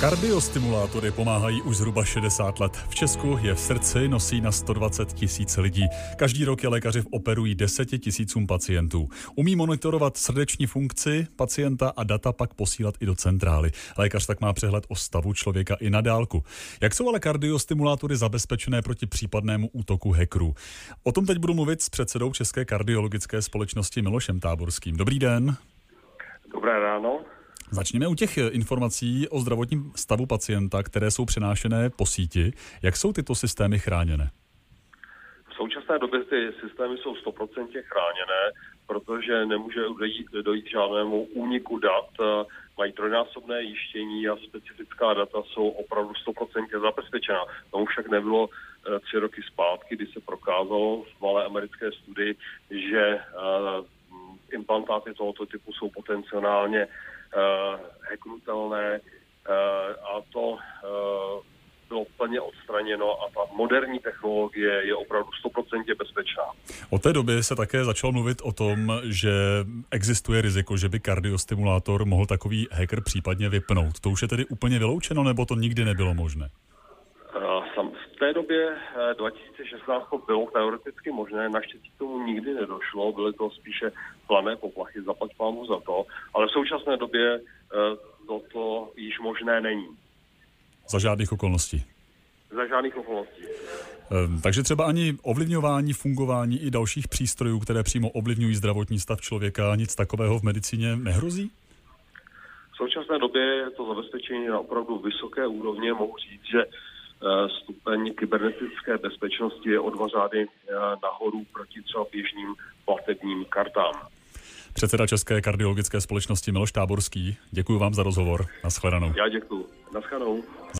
Kardiostimulátory pomáhají už zhruba 60 let. V Česku je v srdci nosí na 120 000 lidí. Každý rok je lékaři operují 10 000 pacientů. Umí monitorovat srdeční funkci pacienta a data pak posílat i do centrály. Lékař tak má přehled o stavu člověka i na dálku. Jak jsou ale kardiostimulátory zabezpečené proti případnému útoku hackerů? O tom teď budu mluvit s předsedou České kardiologické společnosti Milošem Táborským. Dobrý den. Dobré ráno. Začněme u těch informací o zdravotním stavu pacienta, které jsou přenášené po síti. Jak jsou tyto systémy chráněné? V současné době ty systémy jsou 100% chráněné, protože nemůže dojít k žádnému úniku dat. Mají trojnásobné jištění a specifická data jsou opravdu 100% zabezpečená. Tomu však nebylo 3 roky zpátky, kdy se prokázalo v malé americké studii, že implantáty tohoto typu jsou potenciálně hacknutelné a to bylo plně odstraněno a ta moderní technologie je opravdu 100% bezpečná. Od té doby se také začalo mluvit o tom, že existuje riziko, že by kardiostimulátor mohl takový hacker případně vypnout. To už je tedy úplně vyloučeno, nebo to nikdy nebylo možné? V té době 2016 to bylo teoreticky možné, naštěstí k tomu nikdy nedošlo, byly to spíše plané poplachy, zaplať pámu za to, ale v současné době toto již možné není. Za žádných okolností? Za žádných okolností. Takže třeba ani ovlivňování, fungování i dalších přístrojů, které přímo ovlivňují zdravotní stav člověka, nic takového v medicíně nehrozí? V současné době je to zabezpečení na opravdu vysoké úrovně, mohu říct, že stupeň kybernetické bezpečnosti je o 2 řády nahoru proti třeba běžným platebním kartám. Předseda České kardiologické společnosti Miloš Táborský, děkuji vám za rozhovor. Naschledanou. Já děkuji. Naschledanou.